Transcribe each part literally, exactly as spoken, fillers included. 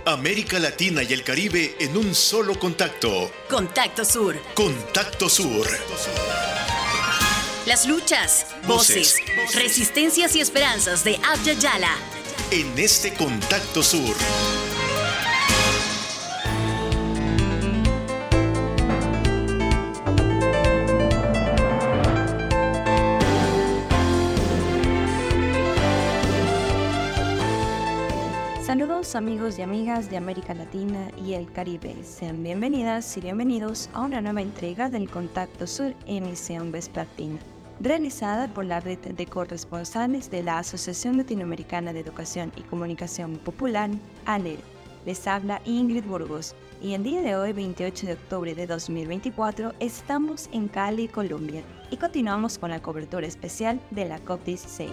América Latina y el Caribe en un solo contacto. Contacto Sur. Contacto Sur. Las luchas, voces, voces, resistencias y esperanzas de Abya Yala. En este Contacto Sur. Saludos amigos y amigas de América Latina y el Caribe. Sean bienvenidas y bienvenidos a una nueva entrega del Contacto Sur emisión vespertina, realizada por la red de corresponsales de la Asociación Latinoamericana de Educación y Comunicación Popular, A L E. Les habla Ingrid Burgos y el día de hoy, veintiocho de octubre de dos mil veinticuatro, estamos en Cali, Colombia y continuamos con la cobertura especial de la COP dieciséis.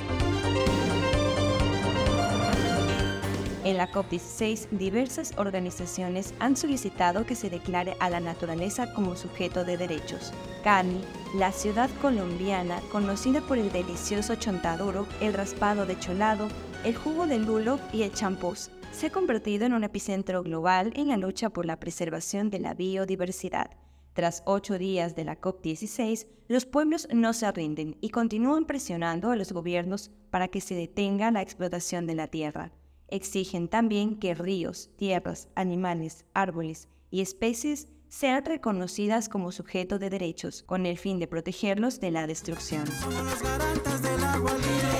En la COP dieciséis, diversas organizaciones han solicitado que se declare a la naturaleza como sujeto de derechos. Cali, la ciudad colombiana conocida por el delicioso chontaduro, el raspado de cholado, el jugo de lulo y el champús, se ha convertido en un epicentro global en la lucha por la preservación de la biodiversidad. Tras ocho días de la COP dieciséis, los pueblos no se rinden y continúan presionando a los gobiernos para que se detenga la explotación de la tierra. Exigen también que ríos, tierras, animales, árboles y especies sean reconocidas como sujeto de derechos, con el fin de protegerlos de la destrucción. Somos los garantes del agua libre.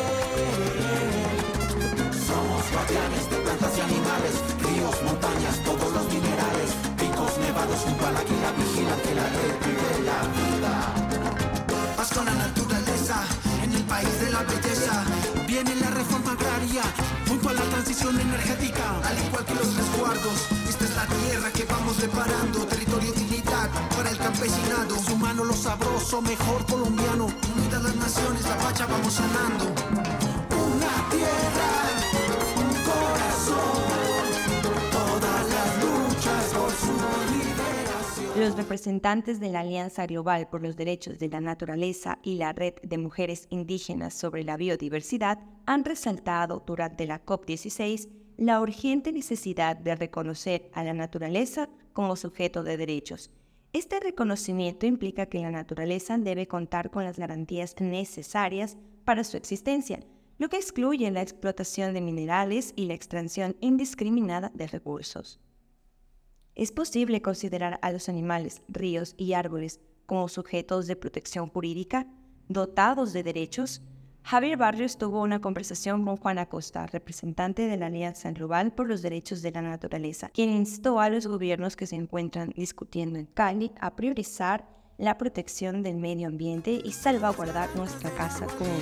Somos guardianes de plantas y animales, ríos, montañas, todos los minerales, picos nevados junto a la águila vigilante, la red de la vida. Paz con la naturaleza, en el país de la belleza, viene la reforma agraria, junto a la transición energética, al igual que los resguardos. Esta es la tierra que vamos reparando, territorio y dignidad para el campesinado. Su mano lo sabroso, mejor colombiano. Unidas las naciones, la pacha vamos sanando. Una tierra, un corazón, todas las luchas por su liberación. Los representantes de la Alianza Global por los Derechos de la Naturaleza y la Red de Mujeres Indígenas sobre la Biodiversidad han resaltado durante la COP dieciséis la urgente necesidad de reconocer a la naturaleza como sujeto de derechos. Este reconocimiento implica que la naturaleza debe contar con las garantías necesarias para su existencia, lo que excluye la explotación de minerales y la extracción indiscriminada de recursos. ¿Es posible considerar a los animales, ríos y árboles como sujetos de protección jurídica, dotados de derechos? Javier Barrios tuvo una conversación con Juan Acosta, representante de la Alianza Global por los Derechos de la Naturaleza, quien instó a los gobiernos que se encuentran discutiendo en Cali a priorizar la protección del medio ambiente y salvaguardar nuestra casa común.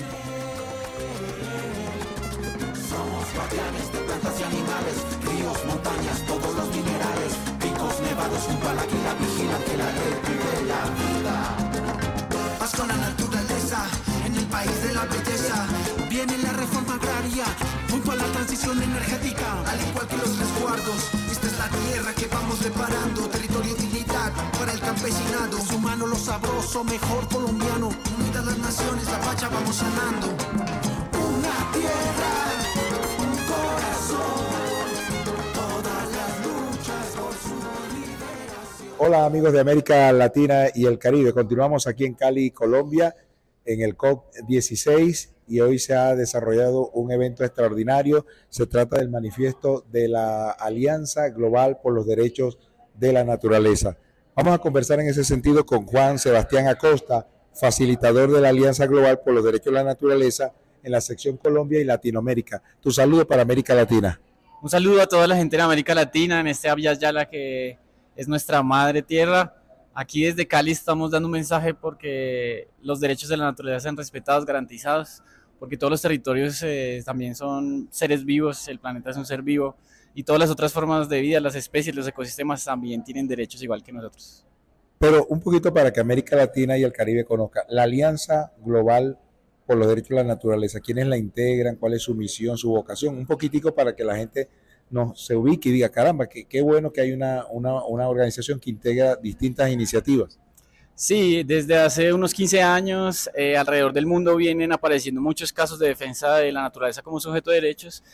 Somos guardianes de plantas y animales, ríos, montañas, todos los minerales, picos nevados junto a la águila vigilante, la red de la vida. Paz con la naturaleza, en el país de la belleza, viene la reforma agraria, junto a la transición energética, al igual que los resguardos. Esta es la tierra que vamos reparando, territorio y dignidad para el campesinado. Su mano lo sabroso, mejor colombiano. Unidas las naciones, la pacha vamos sanando. Una tierra, un corazón, todas las luchas por su liberación. Hola amigos de América Latina y el Caribe, continuamos aquí en Cali, Colombia, en el COP dieciséis y hoy se ha desarrollado un evento extraordinario. Se trata del manifiesto de la Alianza Global por los Derechos de la Naturaleza. Vamos a conversar en ese sentido con Juan Sebastián Acosta, facilitador de la Alianza Global por los Derechos de la Naturaleza en la sección Colombia y Latinoamérica. Tu saludo para América Latina. Un saludo a toda la gente de América Latina, en este Abya Yala que es nuestra madre tierra. Aquí desde Cali estamos dando un mensaje porque los derechos de la naturaleza sean respetados, garantizados, porque todos los territorios eh, también son seres vivos, el planeta es un ser vivo y todas las otras formas de vida, las especies, los ecosistemas también tienen derechos igual que nosotros. Pero un poquito para que América Latina y el Caribe conozca la Alianza Global por los Derechos de la Naturaleza, ¿quiénes la integran? ¿Cuál es su misión, su vocación? Un poquitico para que la gente no se ubique y diga, caramba, qué, qué bueno que hay una, una, una organización que integra distintas iniciativas. Sí, desde hace unos quince años eh, alrededor del mundo vienen apareciendo muchos casos de defensa de la naturaleza como sujeto de derechos.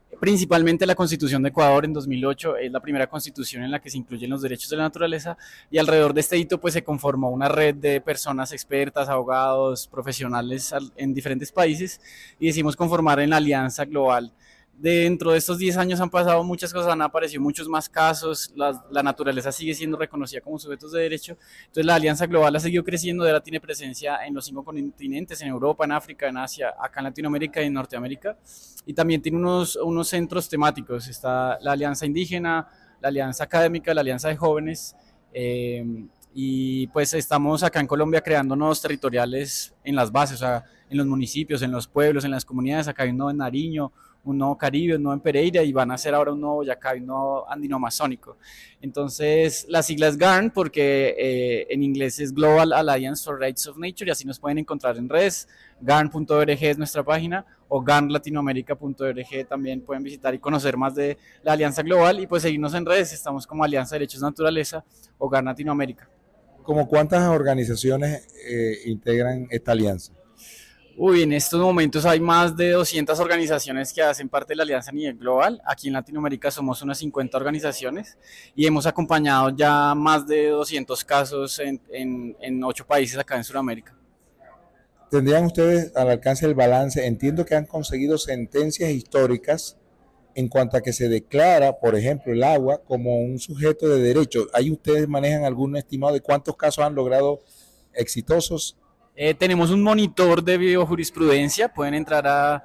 Principalmente la Constitución de Ecuador en dos mil ocho es la primera constitución en la que se incluyen los derechos de la naturaleza, y alrededor de este hito pues se conformó una red de personas expertas, abogados, profesionales en diferentes países, y decidimos conformar en la Alianza Global. Dentro de estos diez años han pasado muchas cosas, han aparecido muchos más casos, la, la naturaleza sigue siendo reconocida como sujetos de derecho, entonces la Alianza Global ha seguido creciendo, ahora tiene presencia en los cinco continentes, en Europa, en África, en Asia, acá en Latinoamérica y en Norteamérica, y también tiene unos, unos centros temáticos, está la Alianza Indígena, la Alianza Académica, la Alianza de Jóvenes, eh, y pues estamos acá en Colombia creando nodos territoriales en las bases, o sea, en los municipios, en los pueblos, en las comunidades, acá hay uno en Nariño, un nuevo Caribe, un nuevo en Pereira, y van a hacer ahora un nuevo Boyacá y un nuevo andino-amazónico. Entonces, la sigla es GARN porque eh, en inglés es Global Alliance for Rights of Nature, y así nos pueden encontrar en redes. garn punto org es nuestra página, o garn latinoamérica punto org también pueden visitar y conocer más de la Alianza Global, y pues seguirnos en redes, estamos como Alianza de Derechos Naturaleza o GARN Latinoamérica. ¿Cómo cuántas organizaciones eh, integran esta alianza? Uy, en estos momentos hay más de doscientas organizaciones que hacen parte de la Alianza a nivel global. Aquí en Latinoamérica somos unas cincuenta organizaciones y hemos acompañado ya más de doscientos casos en, en, en ocho países acá en Sudamérica. ¿Tendrían ustedes al alcance del balance? Entiendo que han conseguido sentencias históricas en cuanto a que se declara, por ejemplo, el agua como un sujeto de derecho. ¿Ahí ustedes manejan algún estimado de cuántos casos han logrado exitosos? Eh, tenemos un monitor de biojurisprudencia, pueden entrar a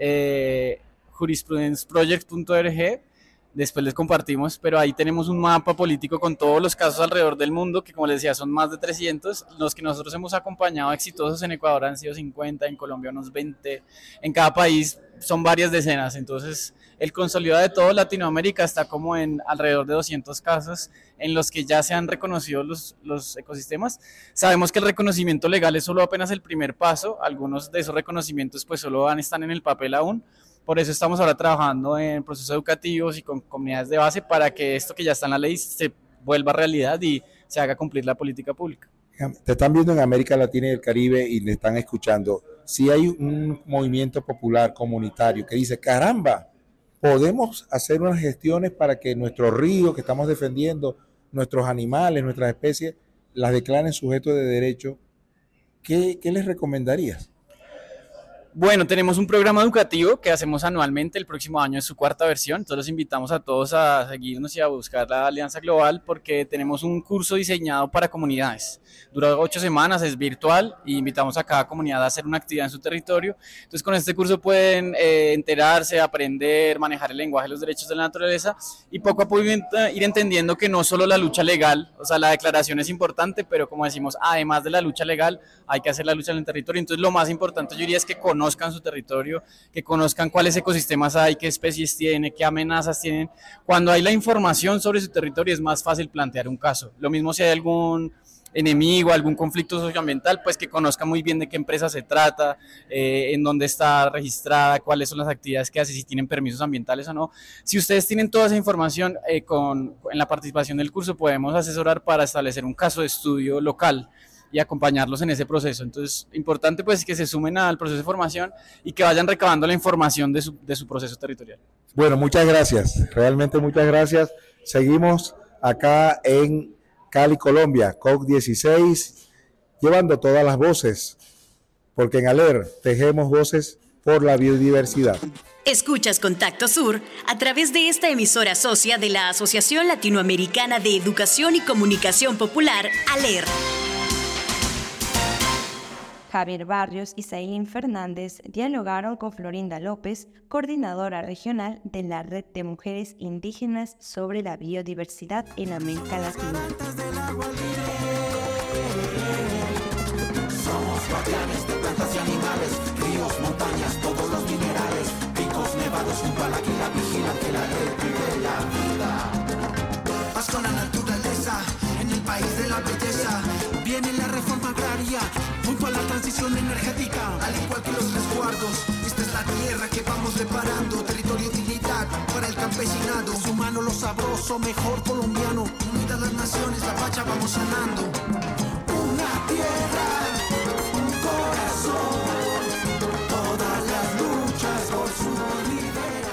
eh, jurisprudence project punto org, después les compartimos, pero ahí tenemos un mapa político con todos los casos alrededor del mundo, que como les decía son más de trescientos, los que nosotros hemos acompañado exitosos en Ecuador han sido cincuenta, en Colombia unos veinte, en cada país son varias decenas, entonces el consolidado de toda Latinoamérica está como en alrededor de doscientos casos en los que ya se han reconocido los, los ecosistemas. Sabemos que el reconocimiento legal es solo apenas el primer paso, algunos de esos reconocimientos pues solo van, están en el papel aún, por eso estamos ahora trabajando en procesos educativos y con comunidades de base para que esto que ya está en la ley se vuelva realidad y se haga cumplir la política pública. Te están viendo en América Latina y el Caribe y te están escuchando. Si hay un movimiento popular comunitario que dice, caramba, podemos hacer unas gestiones para que nuestros ríos que estamos defendiendo, nuestros animales, nuestras especies, las declaren sujetos de derecho, ¿qué, qué les recomendarías? Bueno, tenemos un programa educativo que hacemos anualmente, el próximo año es su cuarta versión, entonces los invitamos a todos a seguirnos y a buscar la Alianza Global porque tenemos un curso diseñado para comunidades, dura ocho semanas, es virtual y invitamos a cada comunidad a hacer una actividad en su territorio, entonces con este curso pueden eh, enterarse, aprender, manejar el lenguaje de los derechos de la naturaleza y poco a poco ir entendiendo que no solo la lucha legal, o sea la declaración es importante, pero como decimos, además de la lucha legal hay que hacer la lucha en el territorio, entonces lo más importante yo diría es que con conozcan su territorio, que conozcan cuáles ecosistemas hay, qué especies tiene, qué amenazas tienen. Cuando hay la información sobre su territorio es más fácil plantear un caso. Lo mismo si hay algún enemigo, algún conflicto socioambiental, pues que conozca muy bien de qué empresa se trata, eh, en dónde está registrada, cuáles son las actividades que hace, si tienen permisos ambientales o no. Si ustedes tienen toda esa información, eh, con, en la participación del curso podemos asesorar para establecer un caso de estudio local y acompañarlos en ese proceso. Entonces, importante pues que se sumen al proceso de formación y que vayan recabando la información de su, de su proceso territorial. Bueno, muchas gracias, realmente muchas gracias. Seguimos acá en Cali, Colombia, COP dieciséis, llevando todas las voces, porque en ALER tejemos voces por la biodiversidad. Escuchas Contacto Sur a través de esta emisora socia de la Asociación Latinoamericana de Educación y Comunicación Popular, ALER. Javier Barrios y Sailín Fernández dialogaron con Florinda López, coordinadora regional de la Red de Mujeres Indígenas sobre la Biodiversidad en América Latina. Somos guardianes de plantas y animales, ríos, montañas, todos los minerales, picos nevados junto a la que la vigilan, que la red vive la vida. Paz con la naturaleza, en el país de la belleza, viene la reforma agraria, junto a la transición energética, al igual que los resguardos. Esta es la tierra que vamos reparando, territorio y utilidad para el campesinado. Es humano lo sabroso, mejor colombiano, unidas las naciones, la pacha vamos sanando. Una tierra, un corazón, todas las luchas por su liberación.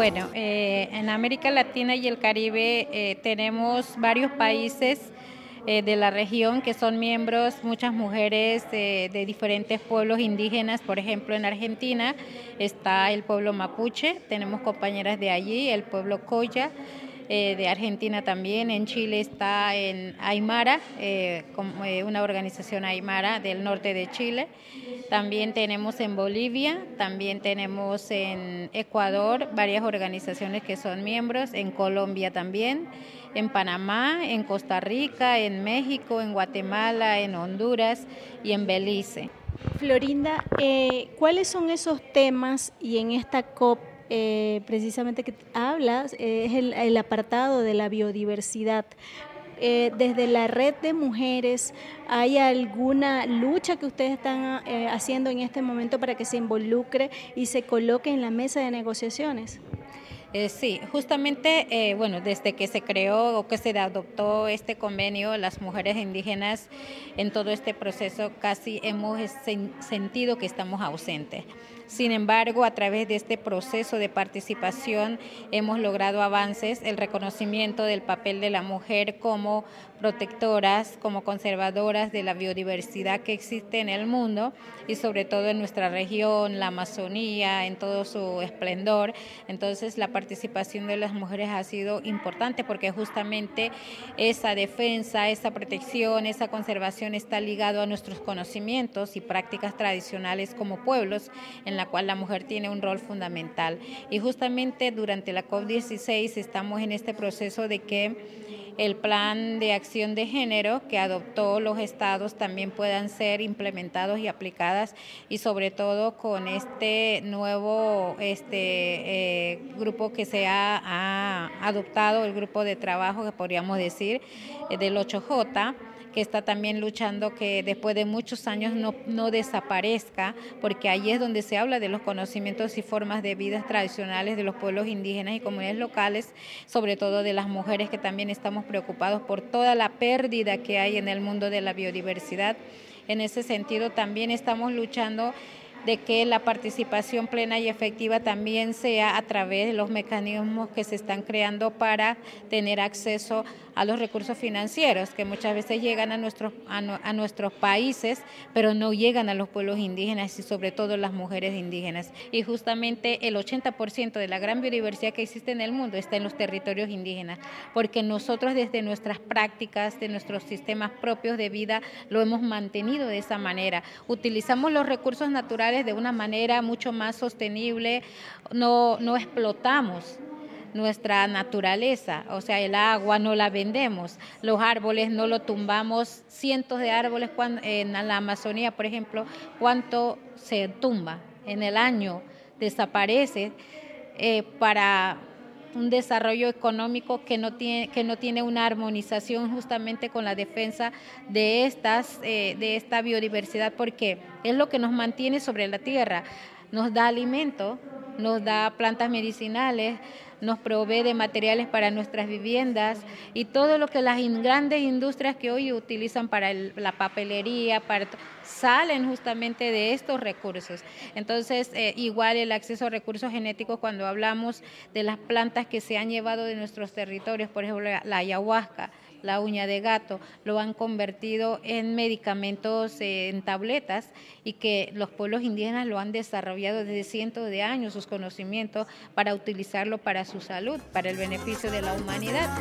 Bueno, eh, en América Latina y el Caribe eh, tenemos varios países eh, de la región que son miembros, muchas mujeres de, de diferentes pueblos indígenas. Por ejemplo, en Argentina está el pueblo mapuche, tenemos compañeras de allí, el pueblo Coya, eh, de Argentina también. En Chile está en Aymara, eh, como, eh, una organización Aymara del norte de Chile. También tenemos en Bolivia, también tenemos en Ecuador varias organizaciones que son miembros, en Colombia también, en Panamá, en Costa Rica, en México, en Guatemala, en Honduras y en Belice. Florinda, eh, ¿cuáles son esos temas y en esta COP eh, precisamente que hablas, eh, es el, el apartado de la biodiversidad? Eh, desde la red de mujeres, ¿hay alguna lucha que ustedes están eh, haciendo en este momento para que se involucre y se coloque en la mesa de negociaciones? Eh, sí, justamente, eh, bueno, desde que se creó o que se adoptó este convenio, las mujeres indígenas en todo este proceso casi hemos sen- sentido que estamos ausentes. Sin embargo, a través de este proceso de participación hemos logrado avances, el reconocimiento del papel de la mujer como protectoras, como conservadoras de la biodiversidad que existe en el mundo y sobre todo en nuestra región, la Amazonía, en todo su esplendor. Entonces, la participación de las mujeres ha sido importante porque justamente esa defensa, esa protección, esa conservación está ligado a nuestros conocimientos y prácticas tradicionales como pueblos, en la cual la mujer tiene un rol fundamental. Y justamente durante la COP dieciséis estamos en este proceso de que el plan de acción de género que adoptó los estados también puedan ser implementados y aplicadas, y sobre todo con este nuevo este eh, grupo que se ha, ha adoptado, el grupo de trabajo que podríamos decir eh, del ocho J, que está también luchando que después de muchos años no, no desaparezca, porque ahí es donde se habla de los conocimientos y formas de vida tradicionales de los pueblos indígenas y comunidades locales, sobre todo de las mujeres, que también estamos preocupados por toda la pérdida que hay en el mundo de la biodiversidad. En ese sentido también estamos luchando de que la participación plena y efectiva también sea a través de los mecanismos que se están creando para tener acceso a los recursos financieros, que muchas veces llegan a nuestros, a, no, a nuestros países, pero no llegan a los pueblos indígenas y sobre todo las mujeres indígenas. Y justamente el ochenta por ciento de la gran biodiversidad que existe en el mundo está en los territorios indígenas, porque nosotros desde nuestras prácticas, de nuestros sistemas propios de vida, lo hemos mantenido de esa manera. Utilizamos los recursos naturales de una manera mucho más sostenible, no, no explotamos nuestra naturaleza, o sea, el agua no la vendemos, los árboles no lo tumbamos, cientos de árboles cuando, en la Amazonía, por ejemplo, cuánto se tumba en el año, desaparece eh, para un desarrollo económico que no tiene, que no tiene una armonización justamente con la defensa de, estas, eh, de esta biodiversidad, porque es lo que nos mantiene sobre la tierra, nos da alimento, nos da plantas medicinales, nos provee de materiales para nuestras viviendas y todo lo que las grandes industrias que hoy utilizan para el, la papelería, para, salen justamente de estos recursos. Entonces, eh, igual el acceso a recursos genéticos, cuando hablamos de las plantas que se han llevado de nuestros territorios, por ejemplo, la ayahuasca, la uña de gato, lo han convertido en medicamentos, eh, en tabletas, y que los pueblos indígenas lo han desarrollado desde cientos de años, sus conocimientos, para utilizarlo para su salud, para el beneficio de la humanidad.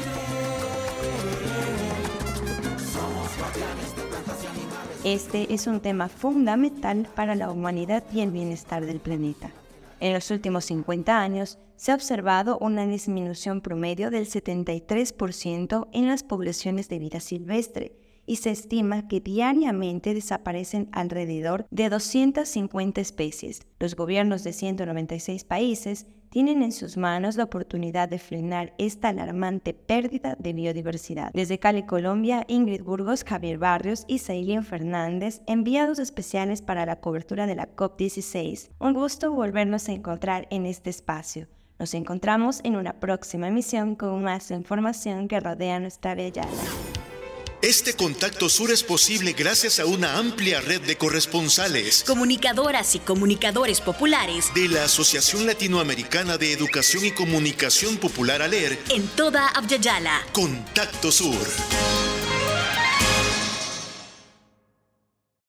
Este es un tema fundamental para la humanidad y el bienestar del planeta. En los últimos cincuenta años, se ha observado una disminución promedio del setenta y tres por ciento en las poblaciones de vida silvestre y se estima que diariamente desaparecen alrededor de doscientas cincuenta especies. Los gobiernos de ciento noventa y seis países tienen en sus manos la oportunidad de frenar esta alarmante pérdida de biodiversidad. Desde Cali, Colombia, Ingrid Burgos, Javier Barrios y Sailin Fernández, enviados especiales para la cobertura de la COP dieciséis. Un gusto volvernos a encontrar en este espacio. Nos encontramos en una próxima emisión con más información que rodea nuestra bella. Este Contacto Sur es posible gracias a una amplia red de corresponsales, comunicadoras y comunicadores populares de la Asociación Latinoamericana de Educación y Comunicación Popular ALER en toda Abya Yala. Contacto Sur.